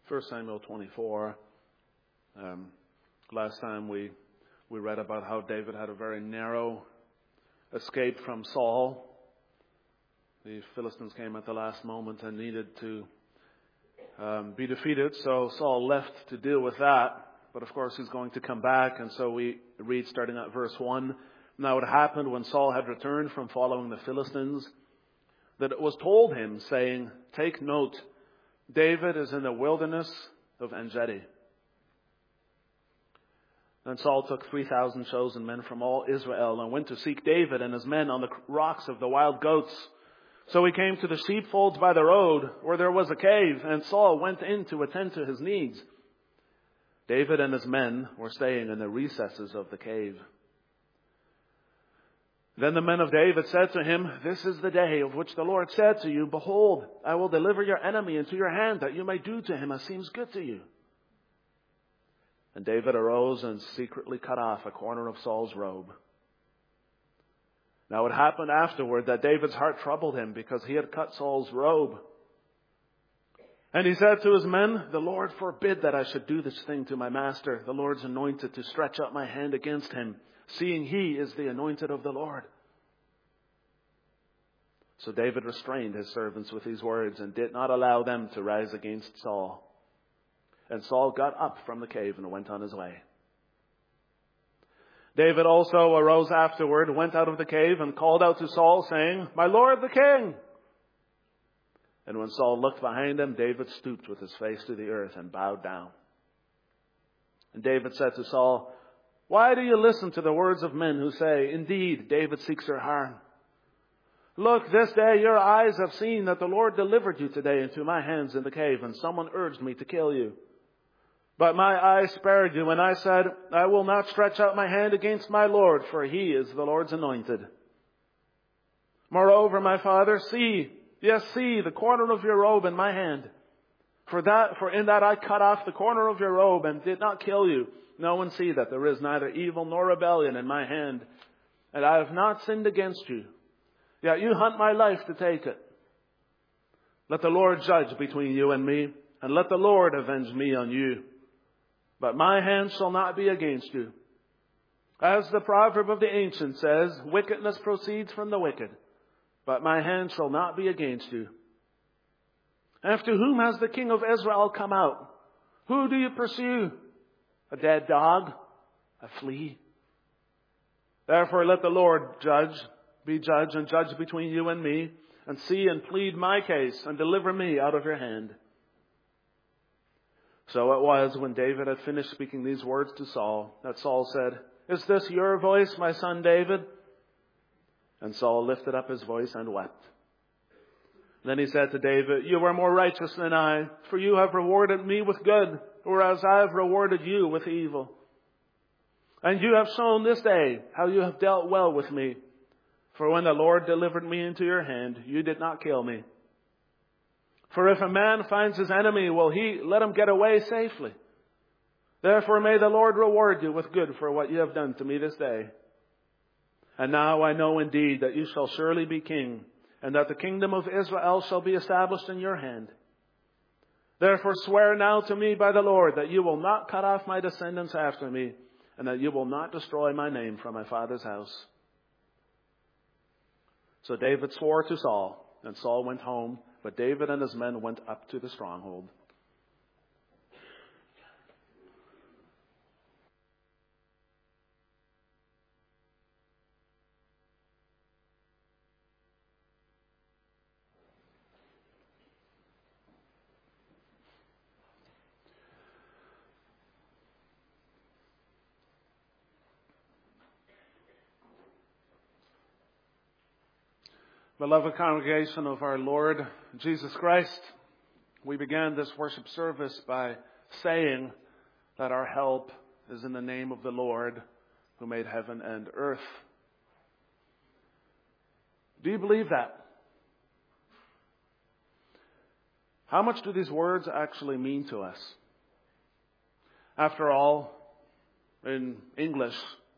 1 Samuel 24. Last time we read about how David had a very narrow escape from Saul. The Philistines came at the last moment and needed to be defeated, so Saul left to deal with that. But of course he's going to come back, and so we read starting at verse 1. Now it happened when Saul had returned from following the Philistines that it was told him, saying, "Take note, David is in the wilderness of En-Gedi." Then Saul took 3,000 chosen men from all Israel and went to seek David and his men on the rocks of the wild goats. So he came to the sheepfolds by the road, where there was a cave, and Saul went in to attend to his needs. David and his men were staying in the recesses of the cave. Then the men of David said to him, "This is the day of which the Lord said to you, Behold, I will deliver your enemy into your hand, that you may do to him as seems good to you." And David arose and secretly cut off a corner of Saul's robe. Now it happened afterward that David's heart troubled him, because he had cut Saul's robe. And he said to his men, "The Lord forbid that I should do this thing to my master, the Lord's anointed, to stretch out my hand against him, seeing he is the anointed of the Lord." So David restrained his servants with these words and did not allow them to rise against Saul. And Saul got up from the cave and went on his way. David also arose afterward, went out of the cave, and called out to Saul, saying, "My lord the king!" And when Saul looked behind him, David stooped with his face to the earth and bowed down. And David said to Saul, "Why do you listen to the words of men who say, 'Indeed, David seeks your harm'? Look, this day your eyes have seen that the Lord delivered you today into my hands in the cave, and someone urged me to kill you. But my eyes spared you, and I said, I will not stretch out my hand against my Lord, for he is the Lord's anointed. Moreover, my father, see the corner of your robe in my hand. For in that I cut off the corner of your robe and did not kill you. No one see that there is neither evil nor rebellion in my hand, and I have not sinned against you. Yet you hunt my life to take it. Let the Lord judge between you and me, and let the Lord avenge me on you. But my hand shall not be against you. As the proverb of the ancient says, wickedness proceeds from the wicked, but my hand shall not be against you. After whom has the king of Israel come out? Who do you pursue? A dead dog? A flea? Therefore let the Lord be judge and judge between you and me, and see and plead my case, and deliver me out of your hand." So it was, when David had finished speaking these words to Saul, that Saul said, "Is this your voice, my son David?" And Saul lifted up his voice and wept. Then he said to David, "You are more righteous than I, for you have rewarded me with good, whereas I have rewarded you with evil. And you have shown this day how you have dealt well with me. For when the Lord delivered me into your hand, you did not kill me. For if a man finds his enemy, will he let him get away safely? Therefore may the Lord reward you with good for what you have done to me this day. And now I know indeed that you shall surely be king, and that the kingdom of Israel shall be established in your hand. Therefore swear now to me by the Lord that you will not cut off my descendants after me, and that you will not destroy my name from my father's house." So David swore to Saul, and Saul went home, but David and his men went up to the stronghold. Beloved congregation of our Lord Jesus Christ, we began this worship service by saying that our help is in the name of the Lord who made heaven and earth. Do you believe that? How much do these words actually mean to us? After all, in English,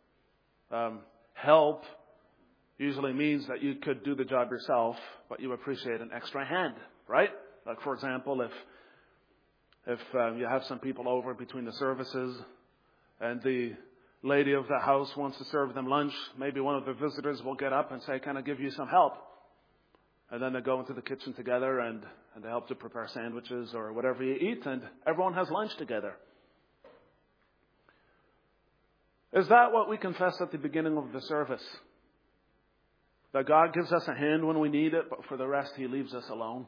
help usually means that you could do the job yourself, but you appreciate an extra hand, right? Like, for example, If you have some people over between the services and the lady of the house wants to serve them lunch, maybe one of the visitors will get up and say, "Can I give you some help?" And then they go into the kitchen together and they help to prepare sandwiches or whatever you eat, and everyone has lunch together. Is that what we confess at the beginning of the service? That God gives us a hand when we need it, but for the rest He leaves us alone?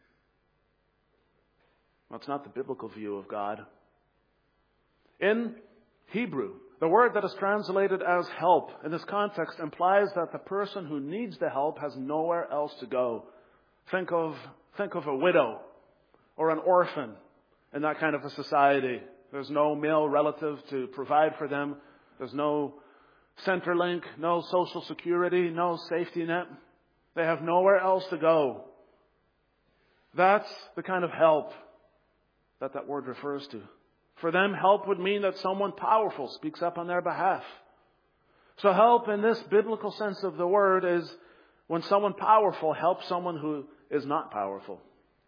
That's not the biblical view of God. In Hebrew, the word that is translated as help in this context implies that the person who needs the help has nowhere else to go. Think of a widow or an orphan in that kind of a society. There's no male relative to provide for them. There's no Centrelink, no social security, no safety net. They have nowhere else to go. That's the kind of help that word refers to. For them, help would mean that someone powerful speaks up on their behalf. So help in this biblical sense of the word is when someone powerful helps someone who is not powerful.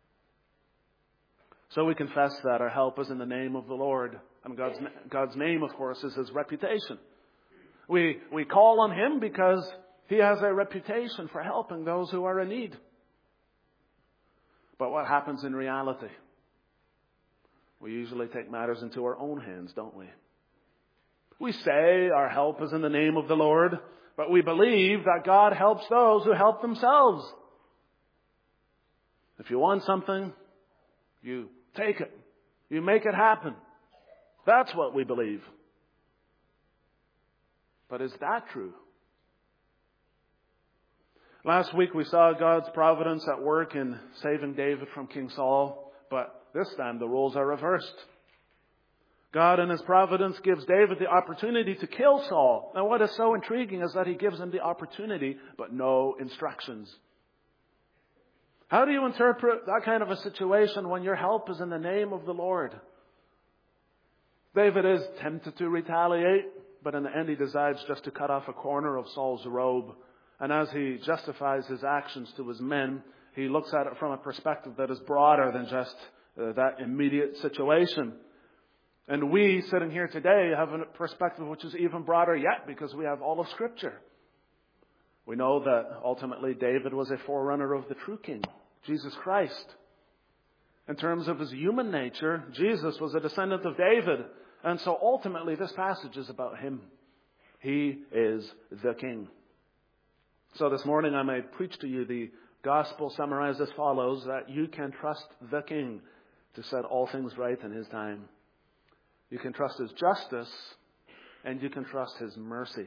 So we confess that our help is in the name of the Lord. And God's name, of course, is His reputation. We call on Him because He has a reputation for helping those who are in need. But what happens in reality? We usually take matters into our own hands, don't we? We say our help is in the name of the Lord, but we believe that God helps those who help themselves. If you want something, you take it. You make it happen. That's what we believe. But is that true? Last week we saw God's providence at work in saving David from King Saul, but this time the roles are reversed. God in His providence gives David the opportunity to kill Saul. And what is so intriguing is that He gives him the opportunity, but no instructions. How do you interpret that kind of a situation when your help is in the name of the Lord? David is tempted to retaliate, but in the end he decides just to cut off a corner of Saul's robe. And as he justifies his actions to his men, he looks at it from a perspective that is broader than just that immediate situation. And we, sitting here today, have a perspective which is even broader yet because we have all of Scripture. We know that ultimately David was a forerunner of the true King, Jesus Christ. In terms of His human nature, Jesus was a descendant of David. And so ultimately this passage is about Him. He is the King. So this morning I may preach to you the gospel summarized as follows, that you can trust the King to set all things right in His time. You can trust His justice and you can trust His mercy.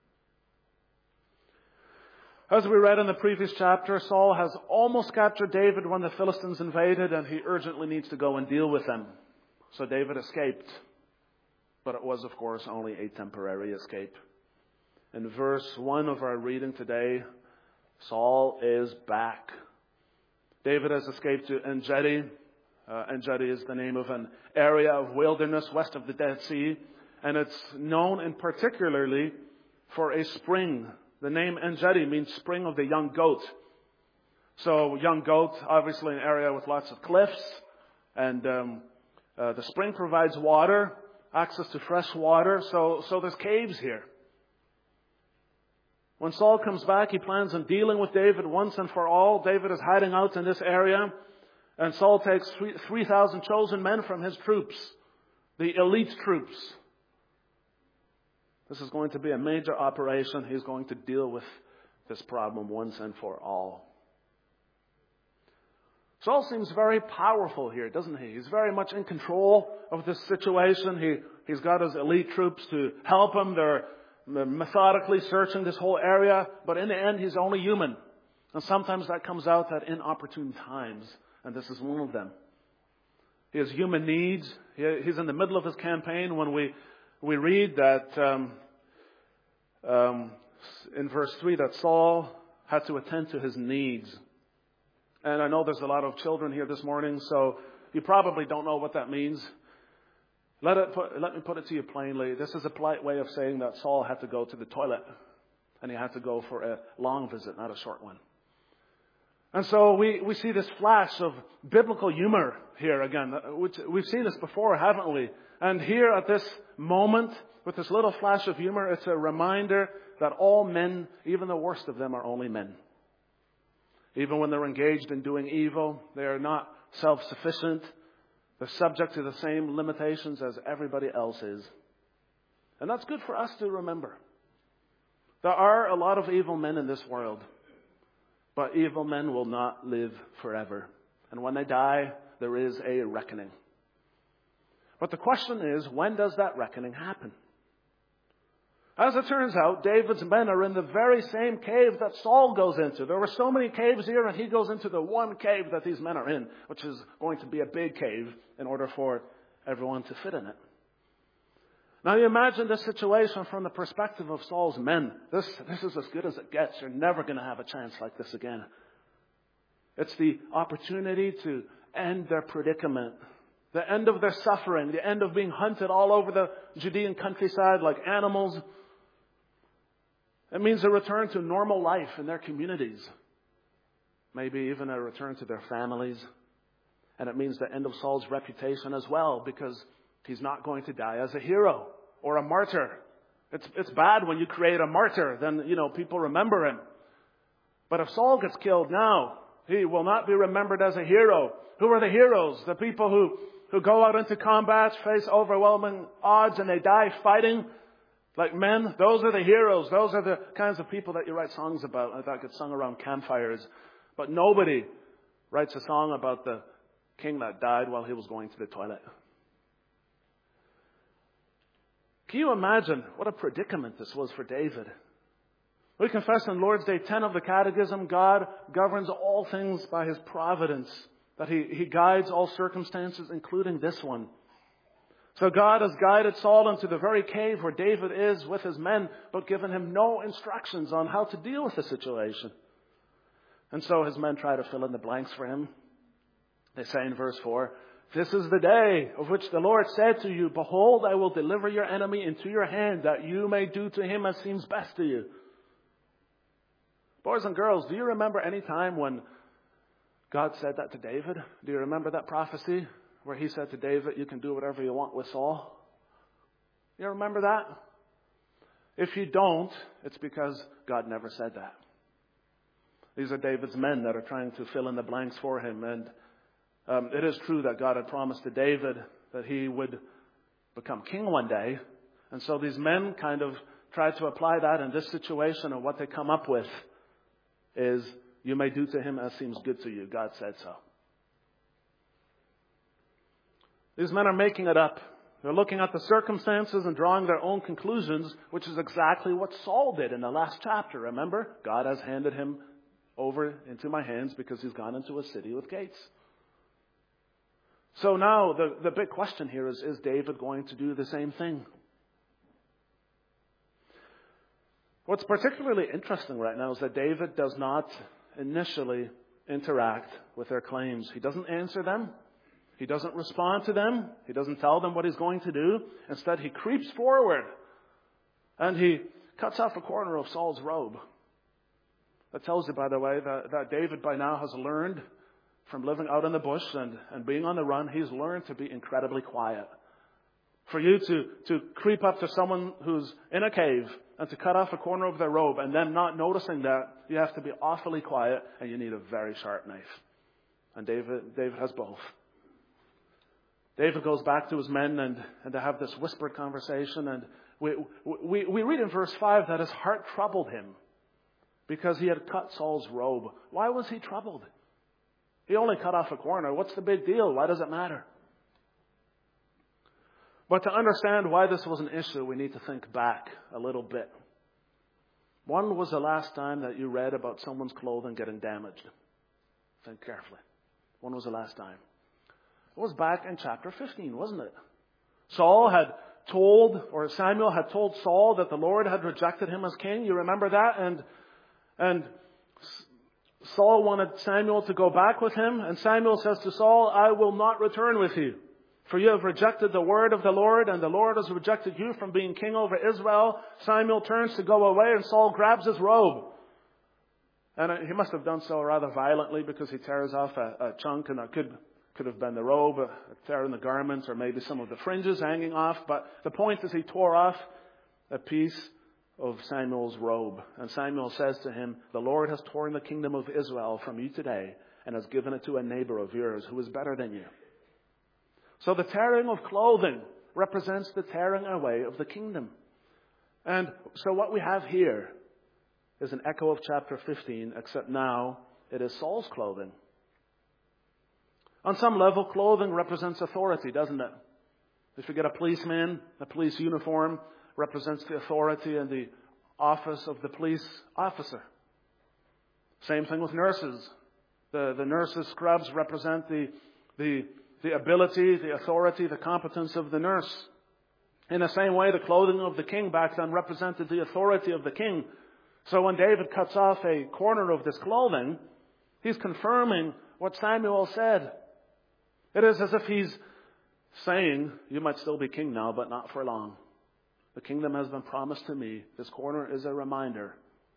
As we read in the previous chapter, Saul has almost captured David when the Philistines invaded, and he urgently needs to go and deal with them. So David escaped. But it was, of course, only a temporary escape. In verse 1 of our reading today, Saul is back. David has escaped to En-Gedi. En-Gedi is the name of an area of wilderness west of the Dead Sea. And it's known in particularly for a spring. The name En-Gedi means spring of the young goat. So young goat, obviously an area with lots of cliffs. And the spring provides water, access to fresh water. So there's caves here. When Saul comes back, he plans on dealing with David once and for all. David is hiding out in this area. And Saul takes 3,000 chosen men from his troops, the elite troops. This is going to be a major operation. He's going to deal with this problem once and for all. Saul seems very powerful here, doesn't he? He's very much in control of this situation. He's got his elite troops to help him. They're methodically searching this whole area. But in the end, he's only human. And sometimes that comes out at inopportune times. And this is one of them. He has human needs. He's in the middle of his campaign when we read that in verse 3 that Saul had to attend to his needs. And I know there's a lot of children here this morning, so you probably don't know what that means. Let me put it to you plainly. This is a polite way of saying that Saul had to go to the toilet. And he had to go for a long visit, not a short one. And so we see this flash of biblical humor here again. We've seen this before, haven't we? And here at this moment, with this little flash of humor, it's a reminder that all men, even the worst of them, are only men. Even when they're engaged in doing evil, they are not self-sufficient. They're subject to the same limitations as everybody else is. And that's good for us to remember. There are a lot of evil men in this world. But evil men will not live forever. And when they die, there is a reckoning. But the question is, when does that reckoning happen? As it turns out, David's men are in the very same cave that Saul goes into. There were so many caves here, and he goes into the one cave that these men are in, which is going to be a big cave in order for everyone to fit in it. Now you imagine this situation from the perspective of Saul's men. This is as good as it gets. You're never going to have a chance like this again. It's the opportunity to end their predicament. The end of their suffering. The end of being hunted all over the Judean countryside like animals. It means a return to normal life in their communities. Maybe even a return to their families. And it means the end of Saul's reputation as well, because he's not going to die as a hero or a martyr. It's bad when you create a martyr, then, people remember him. But if Saul gets killed now, he will not be remembered as a hero. Who are the heroes? The people who go out into combat, face overwhelming odds, and they die fighting like men. Those are the heroes. Those are the kinds of people that you write songs about that get sung around campfires. But nobody writes a song about the king that died while he was going to the toilet. Can you imagine what a predicament this was for David? We confess in Lord's Day 10 of the Catechism, God governs all things by His providence, that He guides all circumstances, including this one. So God has guided Saul into the very cave where David is with his men, but given him no instructions on how to deal with the situation. And so his men try to fill in the blanks for him. They say in verse 4, "This is the day of which the Lord said to you, Behold, I will deliver your enemy into your hand, that you may do to him as seems best to you." Boys and girls, do you remember any time when God said that to David? Do you remember that prophecy where He said to David, "You can do whatever you want with Saul"? You remember that? If you don't, it's because God never said that. These are David's men that are trying to fill in the blanks for him. And it is true that God had promised to David that he would become king one day. And so these men kind of try to apply that in this situation, and what they come up with is, "You may do to him as seems good to you. God said so." These men are making it up. They're looking at the circumstances and drawing their own conclusions, which is exactly what Saul did in the last chapter. Remember? God has handed him over into my hands because he's gone into a city with gates. So now the big question here is David going to do the same thing? What's particularly interesting right now is that David does not initially interact with their claims. He doesn't answer them. He doesn't respond to them. He doesn't tell them what he's going to do. Instead, he creeps forward and he cuts off a corner of Saul's robe. That tells you, by the way, that David by now has learned from living out in the bush and being on the run, he's learned to be incredibly quiet. For you to creep up to someone who's in a cave and to cut off a corner of their robe and then not noticing that, you have to be awfully quiet and you need a very sharp knife. And David has both. David goes back to his men and they have this whispered conversation, and we read in verse 5 that his heart troubled him because he had cut Saul's robe. Why was he troubled? He only cut off a corner. What's the big deal? Why does it matter? But to understand why this was an issue, we need to think back a little bit. When was the last time that you read about someone's clothing getting damaged? Think carefully. When was the last time? It was back in chapter 15, wasn't it? Samuel had told Saul that the Lord had rejected him as king. You remember that? And Saul wanted Samuel to go back with him. And Samuel says to Saul, "I will not return with you. For you have rejected the word of the Lord, and the Lord has rejected you from being king over Israel." Samuel turns to go away, and Saul grabs his robe. And he must have done so rather violently, because he tears off a chunk, and that could have been the robe, a tear in the garments, or maybe some of the fringes hanging off. But the point is, he tore off a piece of Samuel's robe. And Samuel says to him, "The Lord has torn the kingdom of Israel from you today and has given it to a neighbor of yours who is better than you." So the tearing of clothing represents the tearing away of the kingdom. And so what we have here is an echo of chapter 15, except now it is Saul's clothing. On some level, clothing represents authority, doesn't it? If you get a policeman, a police uniform represents the authority and the office of the police officer. Same thing with nurses. The nurses' scrubs represent the ability, the authority, the competence of the nurse. In the same way, the clothing of the king back then represented the authority of the king. So when David cuts off a corner of this clothing, he's confirming what Samuel said. It is as if he's saying, "You might still be king now, but not for long. The kingdom has been promised to me. This corner is a reminder."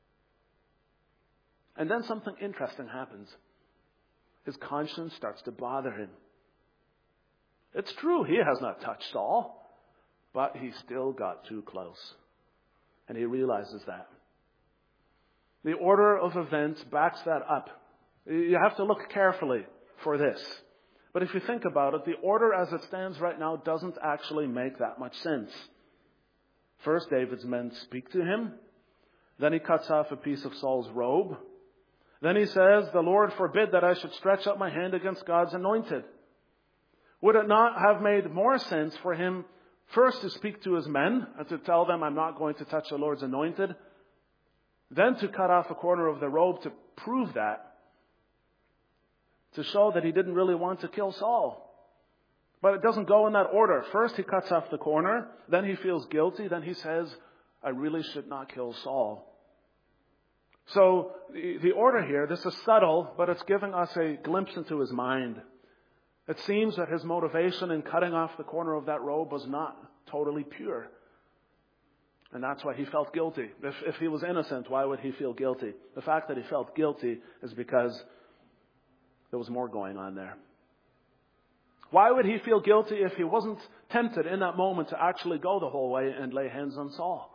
And then something interesting happens. His conscience starts to bother him. It's true, he has not touched Saul, but he still got too close. And he realizes that. The order of events backs that up. You have to look carefully for this. But if you think about it, the order as it stands right now doesn't actually make that much sense. First, David's men speak to him. Then he cuts off a piece of Saul's robe. Then he says, "The Lord forbid that I should stretch out my hand against God's anointed." Would it not have made more sense for him first to speak to his men and to tell them, "I'm not going to touch the Lord's anointed," then to cut off a corner of the robe to prove that, to show that he didn't really want to kill Saul? But it doesn't go in that order. First he cuts off the corner, then he feels guilty, then he says, "I really should not kill Saul." So the order here, this is subtle, but it's giving us a glimpse into his mind. It seems that his motivation in cutting off the corner of that robe was not totally pure. And that's why he felt guilty. If he was innocent, why would he feel guilty? The fact that he felt guilty is because there was more going on there. Why would he feel guilty if he wasn't tempted in that moment to actually go the whole way and lay hands on Saul?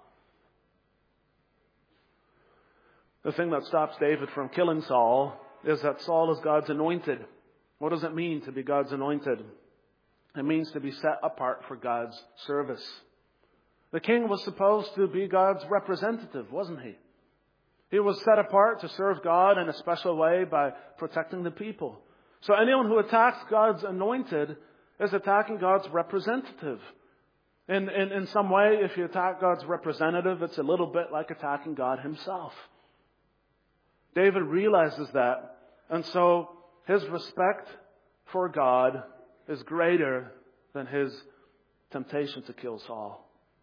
The thing that stops David from killing Saul is that Saul is God's anointed. What does it mean to be God's anointed? It means to be set apart for God's service. The king was supposed to be God's representative, wasn't he? He was set apart to serve God in a special way by protecting the people. So anyone who attacks God's anointed is attacking God's representative. In some way, if you attack God's representative, it's a little bit like attacking God himself. David realizes that, and so his respect for God is greater than his temptation to kill Saul.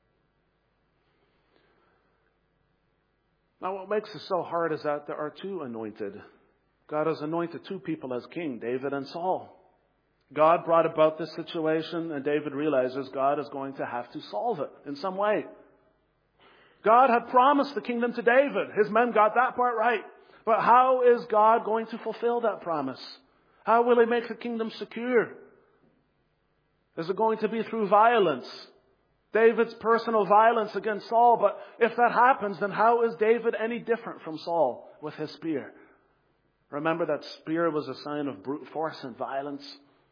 Now, what makes it so hard is that there are two anointed. God has anointed two people as king, David and Saul. God brought about this situation, and David realizes God is going to have to solve it in some way. God had promised the kingdom to David. His men got that part right. But how is God going to fulfill that promise? How will he make the kingdom secure? Is it going to be through violence? David's personal violence against Saul. But if that happens, then how is David any different from Saul with his spear? Remember that spear was a sign of brute force and violence.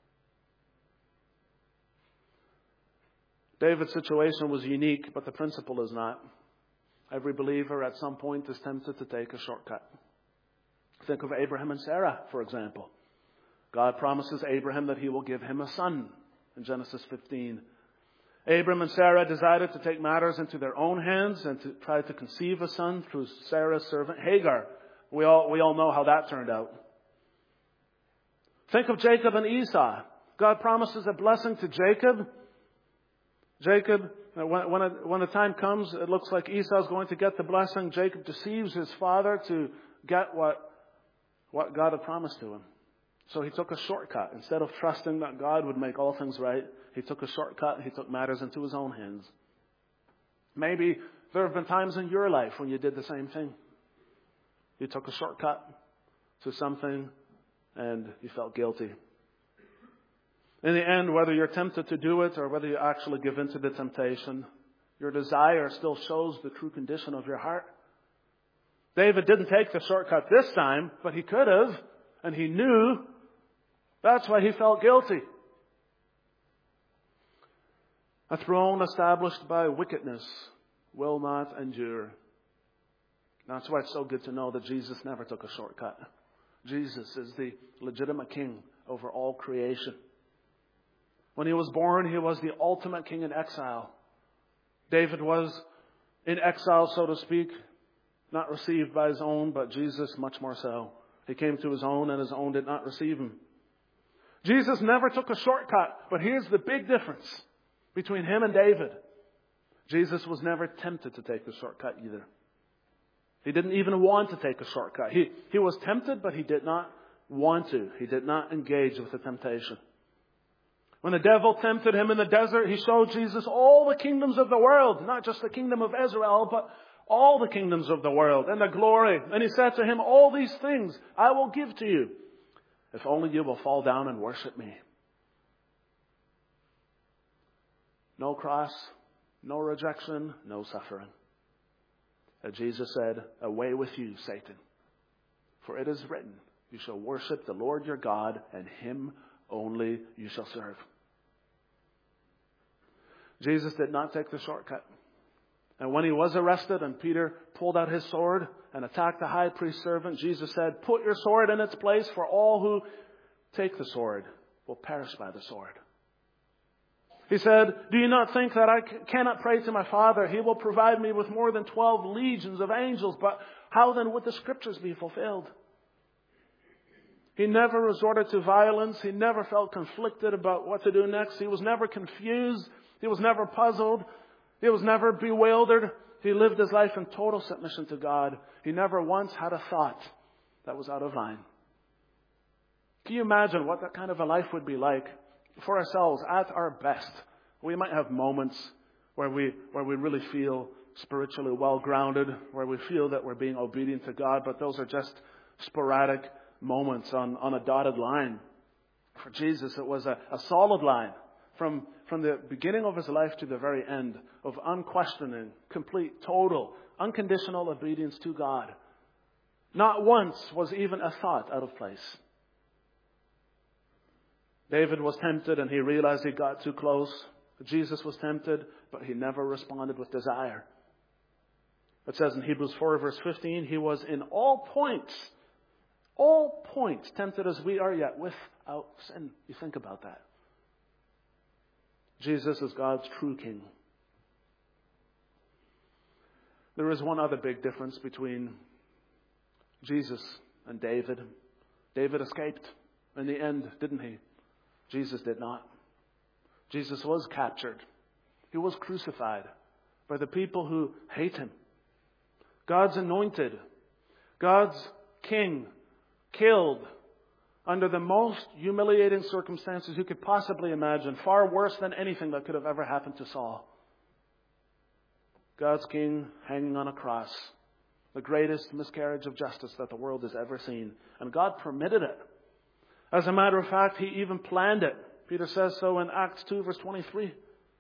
David's situation was unique, but the principle is not. Every believer at some point is tempted to take a shortcut. Think of Abraham and Sarah, for example. God promises Abraham that he will give him a son in Genesis 15. Abraham and Sarah decided to take matters into their own hands and to try to conceive a son through Sarah's servant Hagar. We all know how that turned out. Think of Jacob and Esau. God promises a blessing to Jacob. Jacob, when the time comes, it looks like Esau's going to get the blessing. Jacob deceives his father to get what God had promised to him. So he took a shortcut. Instead of trusting that God would make all things right, he took a shortcut and he took matters into his own hands. Maybe there have been times in your life when you did the same thing. You took a shortcut to something and you felt guilty. In the end, whether you're tempted to do it or whether you actually give in to the temptation, your desire still shows the true condition of your heart. David didn't take the shortcut this time, but he could have, and he knew. That's why he felt guilty. A throne established by wickedness will not endure. That's why it's so good to know that Jesus never took a shortcut. Jesus is the legitimate king over all creation. When he was born, he was the ultimate king in exile. David was in exile, so to speak, not received by his own, but Jesus much more so. He came to his own, and his own did not receive him. Jesus never took a shortcut, but here's the big difference between him and David. Jesus was never tempted to take the shortcut either. He didn't even want to take a shortcut. He was tempted, but he did not want to. He did not engage with the temptation. When the devil tempted him in the desert, he showed Jesus all the kingdoms of the world, not just the kingdom of Israel, but all the kingdoms of the world and the glory. And he said to him, all these things I will give to you, if only you will fall down and worship me. No cross, no rejection, no suffering. And Jesus said, away with you, Satan. For it is written, you shall worship the Lord your God, and him only you shall serve. Jesus did not take the shortcut. And when he was arrested and Peter pulled out his sword and attacked the high priest's servant, Jesus said, put your sword in its place, for all who take the sword will perish by the sword. He said, do you not think that I cannot pray to my Father? He will provide me with more than 12 legions of angels. But how then would the scriptures be fulfilled? He never resorted to violence. He never felt conflicted about what to do next. He was never confused. He was never puzzled. He was never bewildered. He lived his life in total submission to God. He never once had a thought that was out of line. Can you imagine what that kind of a life would be like? For ourselves, at our best, we might have moments where we really feel spiritually well grounded, where we feel that we're being obedient to God, but those are just sporadic moments on a dotted line. For Jesus, it was a solid line from the beginning of his life to the very end of unquestioning, complete, total, unconditional obedience to God. Not once was even a thought out of place. David was tempted and he realized he got too close. Jesus was tempted, but he never responded with desire. It says in Hebrews 4 verse 15, he was in all points tempted as we are, yet without sin. You think about that. Jesus is God's true king. There is one other big difference between Jesus and David. David escaped in the end, didn't he? Jesus did not. Jesus was captured. He was crucified by the people who hate him. God's anointed, God's king, killed under the most humiliating circumstances you could possibly imagine, far worse than anything that could have ever happened to Saul. God's king hanging on a cross, the greatest miscarriage of justice that the world has ever seen. And God permitted it. As a matter of fact, he even planned it. Peter says so in Acts 2 verse 23.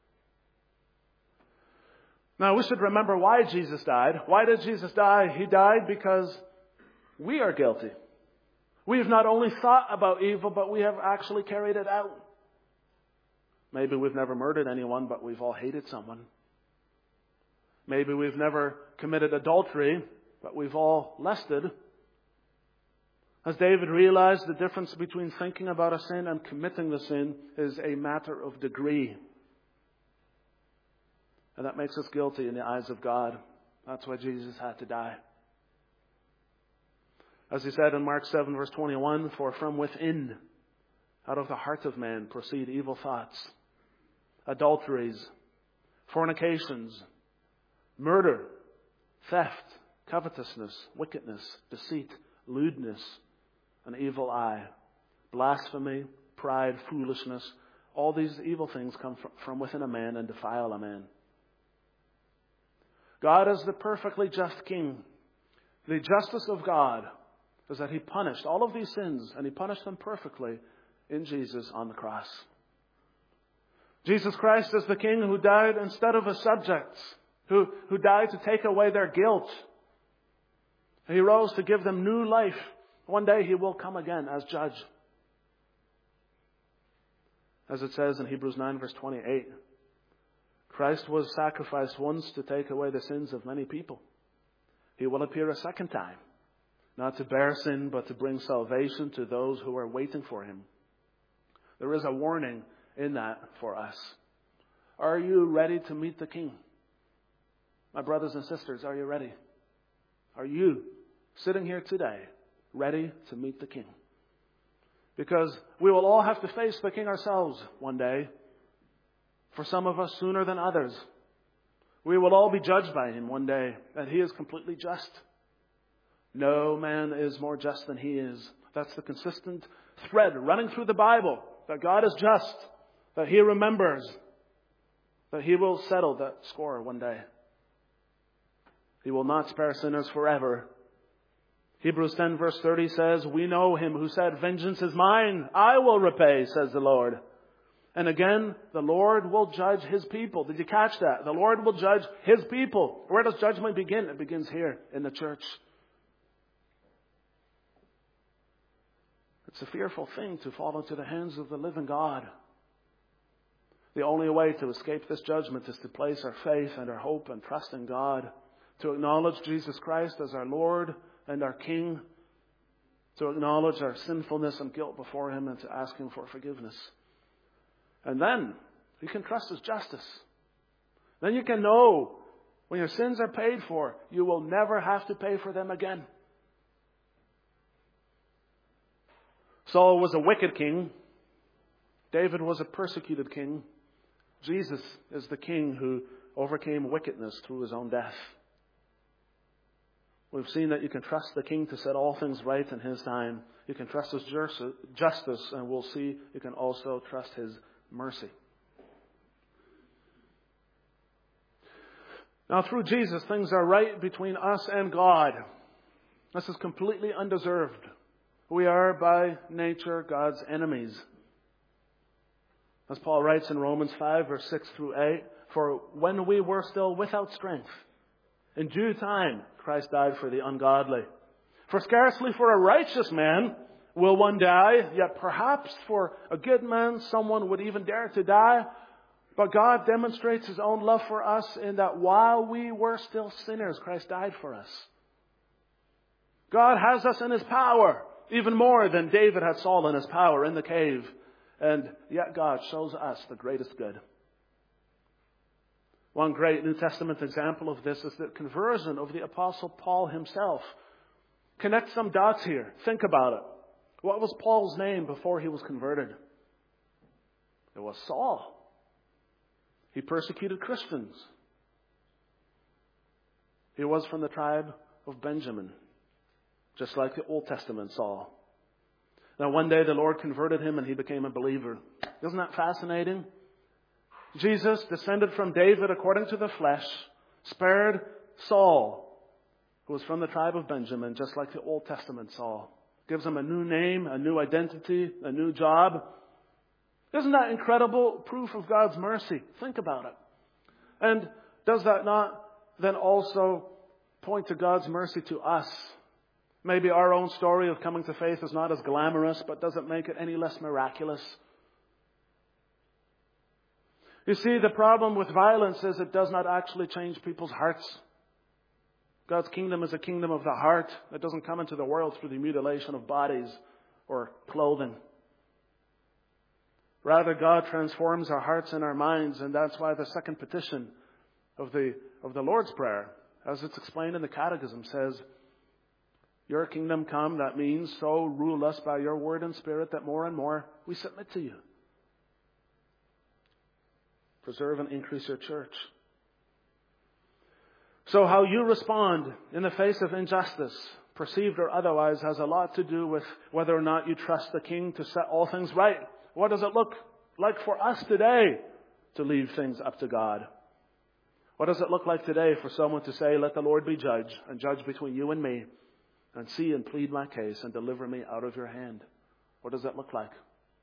Now we should remember why Jesus died. Why did Jesus die? He died because we are guilty. We've not only thought about evil, but we have actually carried it out. Maybe we've never murdered anyone, but we've all hated someone. Maybe we've never committed adultery, but we've all lusted. As David realized, the difference between thinking about a sin and committing the sin is a matter of degree. And that makes us guilty in the eyes of God. That's why Jesus had to die. As he said in Mark 7 verse 21, for from within, out of the heart of man, proceed evil thoughts, adulteries, fornications, murder, theft, covetousness, wickedness, deceit, lewdness, an evil eye, blasphemy, pride, foolishness. All these evil things come from within a man and defile a man. God is the perfectly just king The justice of God is that He punished all of these sins, and He punished them perfectly in Jesus on the cross. Jesus Christ is the King who died instead of His subjects, who died to take away their guilt. He rose to give them new life. One day He will come again as judge. As it says in Hebrews 9 verse 28, Christ was sacrificed once to take away the sins of many people. He will appear a second time, not to bear sin, but to bring salvation to those who are waiting for Him. There is a warning in that for us. Are you ready to meet the King? My brothers and sisters, are you ready? Are you sitting here today ready to meet the King? Because we will all have to face the King ourselves one day. For some of us sooner than others. We will all be judged by Him one day, and He is completely just. No man is more just than He is. That's the consistent thread running through the Bible, that God is just, that He remembers, that He will settle that score one day. He will not spare sinners forever. Hebrews 10 verse 30 says, we know Him who said, vengeance is mine, I will repay, says the Lord. And again, the Lord will judge His people. Did you catch that? The Lord will judge His people. Where does judgment begin? It begins here in the church. It's a fearful thing to fall into the hands of the living God. The only way to escape this judgment is to place our faith and our hope and trust in God, to acknowledge Jesus Christ as our Lord and our King, to acknowledge our sinfulness and guilt before Him, and to ask Him for forgiveness. And then you can trust His justice. Then you can know when your sins are paid for, you will never have to pay for them again. Saul was a wicked king. David was a persecuted king. Jesus is the King who overcame wickedness through His own death. We've seen that you can trust the King to set all things right in His time. You can trust His justice, and we'll see you can also trust His mercy. Now, through Jesus, things are right between us and God. This is completely undeserved. We are, by nature, God's enemies. As Paul writes in Romans 5, verse 6 through 8, for when we were still without strength, in due time, Christ died for the ungodly. For scarcely for a righteous man will one die, yet perhaps for a good man someone would even dare to die. But God demonstrates His own love for us in that while we were still sinners, Christ died for us. God has us in His power, even more than David had Saul in his power in the cave. And yet God shows us the greatest good. One great New Testament example of this is the conversion of the Apostle Paul himself. Connect some dots here. Think about it. What was Paul's name before he was converted? It was Saul. He persecuted Christians. He was from the tribe of Benjamin, just like the Old Testament Saul. Now one day the Lord converted him and he became a believer. Isn't that fascinating? Jesus, descended from David according to the flesh, spared Saul, who was from the tribe of Benjamin, just like the Old Testament Saul. Gives him a new name, a new identity, a new job. Isn't that incredible proof of God's mercy? Think about it. And does that not then also point to God's mercy to us? Maybe our own story of coming to faith is not as glamorous, but does it make it any less miraculous? You see, the problem with violence is it does not actually change people's hearts. God's kingdom is a kingdom of the heart. It doesn't come into the world through the mutilation of bodies or clothing. Rather, God transforms our hearts and our minds, and that's why the second petition of the Lord's Prayer, as it's explained in the Catechism, says, your kingdom come, that means so rule us by your word and spirit that more and more we submit to you. Preserve and increase your church. So how you respond in the face of injustice, perceived or otherwise, has a lot to do with whether or not you trust the King to set all things right. What does it look like for us today to leave things up to God? What does it look like today for someone to say, let the Lord be judge, and judge between you and me, and see and plead my case, and deliver me out of your hand? What does that look like?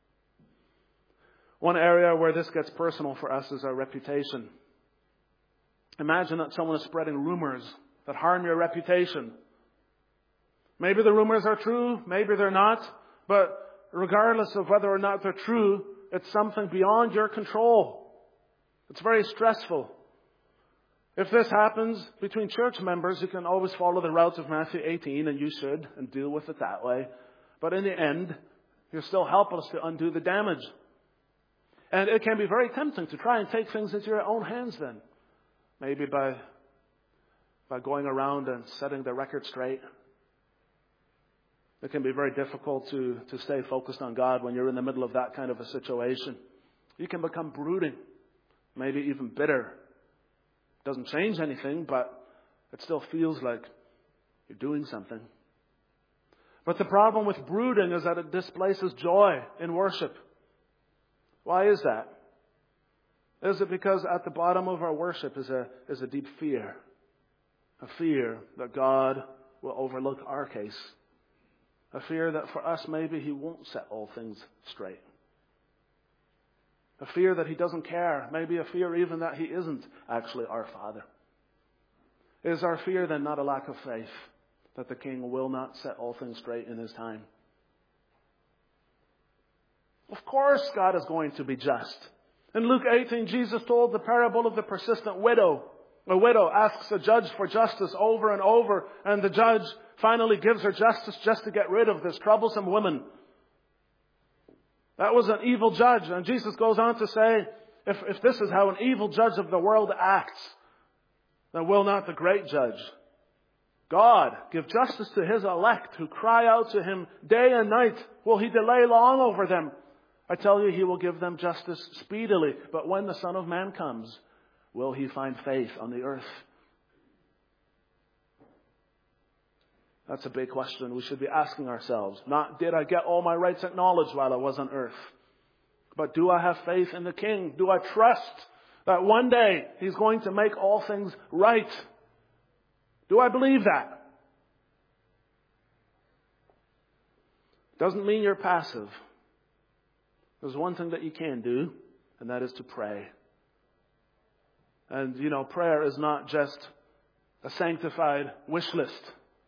One area where this gets personal for us is our reputation. Imagine that someone is spreading rumors that harm your reputation. Maybe the rumors are true, maybe they're not, but regardless of whether or not they're true, it's something beyond your control. It's very stressful. If this happens between church members, you can always follow the route of Matthew 18, and you should, and deal with it that way. But in the end, you're still helpless to undo the damage. And it can be very tempting to try and take things into your own hands then. Maybe by going around and setting the record straight. It can be very difficult to stay focused on God when you're in the middle of that kind of a situation. You can become brooding, maybe even bitter. Doesn't change anything, but it still feels like you're doing something. But the problem with brooding is that it displaces joy in worship. Why is that? Is it because at the bottom of our worship is a deep fear? A fear that God will overlook our case. A fear that for us maybe He won't set all things straight. A fear that He doesn't care. Maybe a fear even that He isn't actually our Father. Is our fear then not a lack of faith that the King will not set all things straight in His time? Of course God is going to be just. In Luke 18, Jesus told the parable of the persistent widow. A widow asks a judge for justice over and over, and the judge finally gives her justice just to get rid of this troublesome woman. That was an evil judge. And Jesus goes on to say, if this is how an evil judge of the world acts, then will not the great judge, God, give justice to His elect who cry out to Him day and night? Will He delay long over them? I tell you, He will give them justice speedily. But when the Son of Man comes, will He find faith on the earth? That's a big question we should be asking ourselves. Not, did I get all my rights acknowledged while I was on earth? But do I have faith in the King? Do I trust that one day He's going to make all things right? Do I believe that? Doesn't mean you're passive. There's one thing that you can do, and that is to pray. And, prayer is not just a sanctified wish list.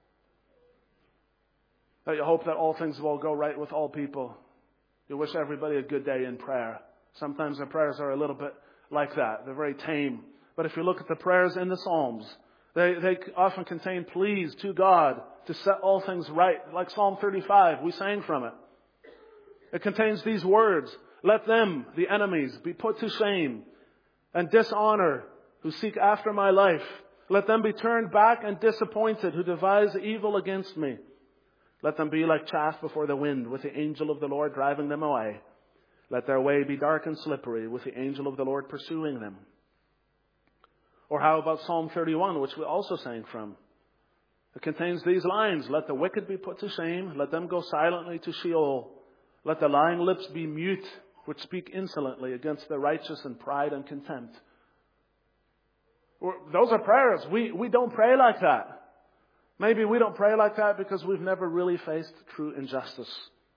That you hope that all things will go right with all people. You wish everybody a good day in prayer. Sometimes our prayers are a little bit like that. They're very tame. But if you look at the prayers in the Psalms, they often contain pleas to God to set all things right. Like Psalm 35, we sang from it. It contains these words: let them, the enemies, be put to shame and dishonor who seek after my life. Let them be turned back and disappointed who devise evil against me. Let them be like chaff before the wind, with the angel of the Lord driving them away. Let their way be dark and slippery, with the angel of the Lord pursuing them. Or how about Psalm 31, which we also sang from? It contains these lines: let the wicked be put to shame, let them go silently to Sheol. Let the lying lips be mute, which speak insolently against the righteous in pride and contempt. Those are prayers. We don't pray like that. Maybe we don't pray like that because we've never really faced true injustice.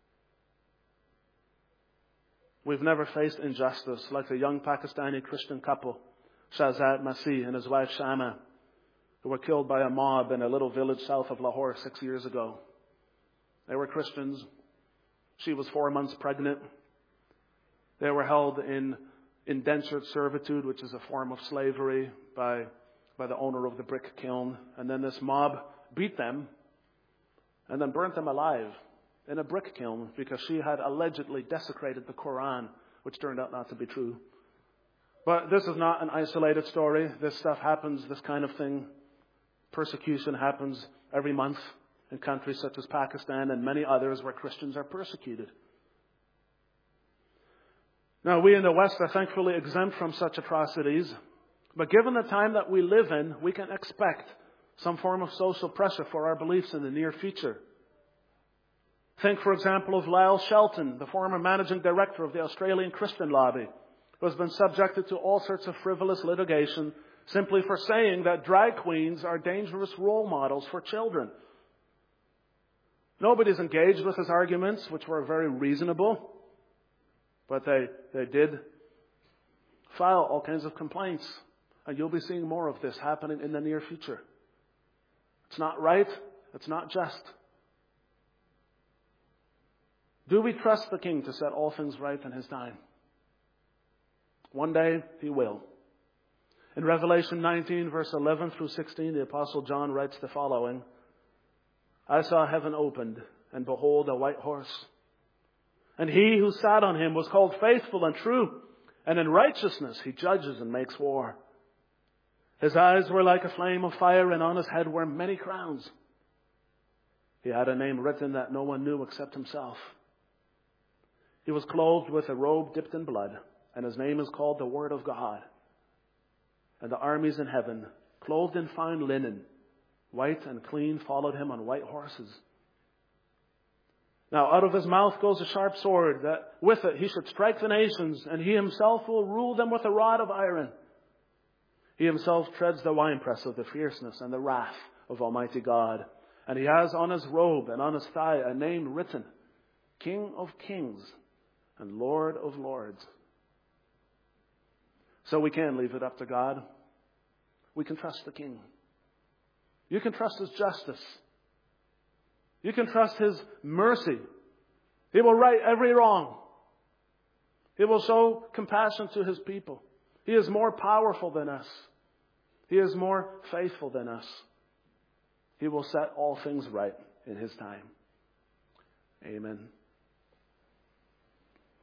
We've never faced injustice like the young Pakistani Christian couple, Shahzad Masih and his wife Shama, who were killed by a mob in a little village south of Lahore 6 years ago. They were Christians. She was 4 months pregnant. They were held in indentured servitude, which is a form of slavery, by the owner of the brick kiln. And then this mob beat them and then burnt them alive in a brick kiln because she had allegedly desecrated the Quran, which turned out not to be true. But this is not an isolated story. This stuff happens, this kind of thing. Persecution happens every month in countries such as Pakistan and many others where Christians are persecuted. Now, we in the West are thankfully exempt from such atrocities. But given the time that we live in, we can expect some form of social pressure for our beliefs in the near future. Think, for example, of Lyle Shelton, the former managing director of the Australian Christian Lobby, who has been subjected to all sorts of frivolous litigation simply for saying that drag queens are dangerous role models for children. Nobody's engaged with his arguments, which were very reasonable, but they did file all kinds of complaints. And you'll be seeing more of this happening in the near future. It's not right. It's not just. Do we trust the King to set all things right in His time? One day He will. In Revelation 19, verse 11 through 16, the Apostle John writes the following: I saw heaven opened, and behold, a white horse. And He who sat on him was called Faithful and True, and in righteousness He judges and makes war. His eyes were like a flame of fire, and on His head were many crowns. He had a name written that no one knew except Himself. He was clothed with a robe dipped in blood, and His name is called the Word of God. And the armies in heaven, clothed in fine linen, white and clean, followed Him on white horses. Now out of His mouth goes a sharp sword, that with it He should strike the nations, and He Himself will rule them with a rod of iron. He Himself treads the winepress of the fierceness and the wrath of Almighty God. And He has on His robe and on His thigh a name written, King of Kings and Lord of Lords. So we can leave it up to God. We can trust the King. You can trust His justice. You can trust His mercy. He will right every wrong. He will show compassion to His people. He is more powerful than us. He is more faithful than us. He will set all things right in His time. Amen.